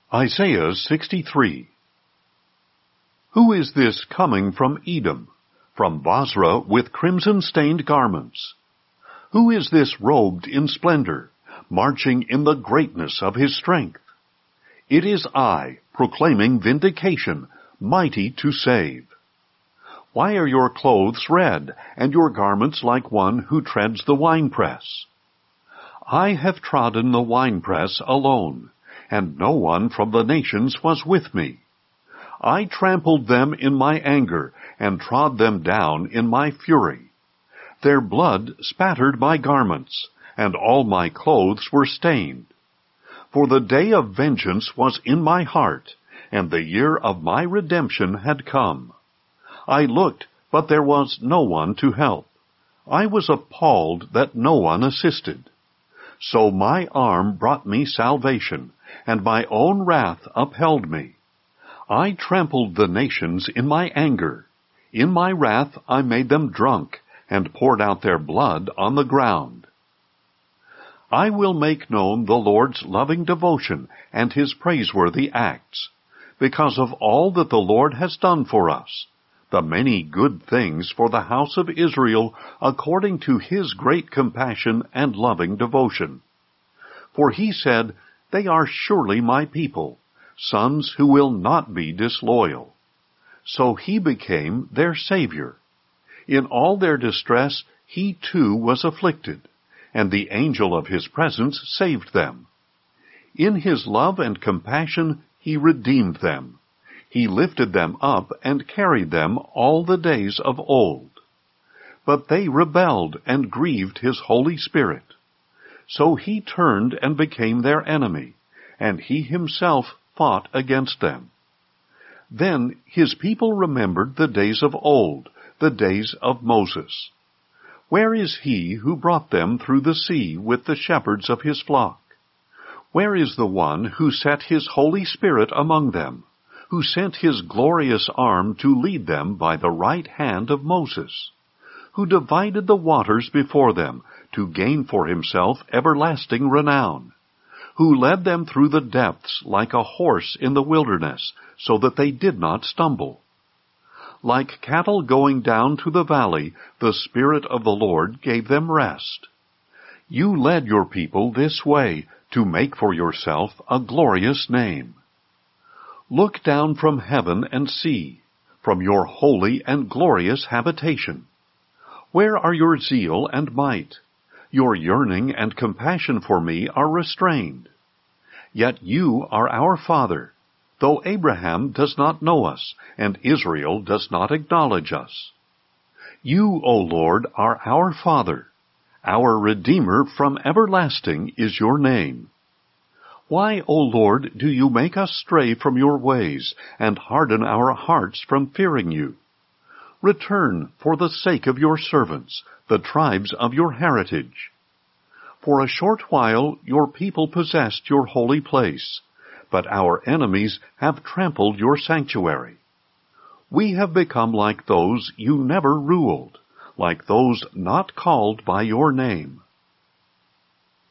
Isaiah 63. Who is this coming from Edom, from Bozrah with crimson-stained garments? Who is this robed in splendor, marching in the greatness of his strength? It is I, proclaiming vindication, mighty to save. Why are your clothes red, and your garments like one who treads the winepress? I have trodden the winepress alone, and no one from the nations was with me. I trampled them in my anger, and trod them down in my fury. Their blood spattered my garments, and all my clothes were stained. For the day of vengeance was in my heart, and the year of my redemption had come. I looked, but there was no one to help. I was appalled that no one assisted. So my arm brought me salvation, and my own wrath upheld me. I trampled the nations in my anger. In my wrath I made them drunk, and poured out their blood on the ground. I will make known the Lord's loving devotion and his praiseworthy acts, because of all that the Lord has done for us, the many good things for the house of Israel, according to his great compassion and loving devotion. For he said, "They are surely my people, sons who will not be disloyal." So he became their Savior. In all their distress, he too was afflicted, and the angel of his presence saved them. In his love and compassion, he redeemed them. He lifted them up and carried them all the days of old. But they rebelled and grieved his Holy Spirit. So he turned and became their enemy, and he himself fought against them. Then his people remembered the days of old, the days of Moses. Where is he who brought them through the sea with the shepherds of his flock? Where is the one who set his Holy Spirit among them, who sent his glorious arm to lead them by the right hand of Moses, who divided the waters before them to gain for himself everlasting renown, who led them through the depths like a horse in the wilderness, so that they did not stumble? Like cattle going down to the valley, the Spirit of the Lord gave them rest. You led your people this way to make for yourself a glorious name. Look down from heaven and see, from your holy and glorious habitation. Where are your zeal and might? Your yearning and compassion for me are restrained. Yet you are our Father, though Abraham does not know us, and Israel does not acknowledge us. You, O Lord, are our Father. Our Redeemer from everlasting is your name. Why, O Lord, do you make us stray from your ways, and harden our hearts from fearing you? Return, for the sake of your servants, the tribes of your heritage. For a short while your people possessed your holy place, but our enemies have trampled your sanctuary. We have become like those you never ruled, like those not called by your name.